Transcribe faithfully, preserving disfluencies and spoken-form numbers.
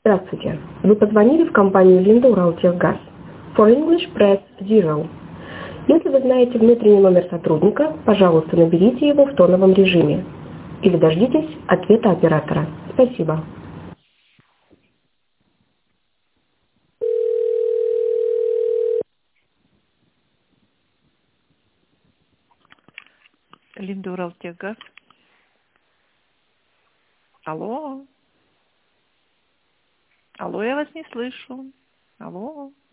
Здравствуйте. Вы позвонили в компанию Линда Уралтехгаз. For English, press zero. Если вы знаете внутренний номер сотрудника, пожалуйста, наберите его в тоновом режиме. Или дождитесь ответа оператора. Спасибо. Линда Уралтехгаз. Алло. Алло, я вас не слышу. Алло.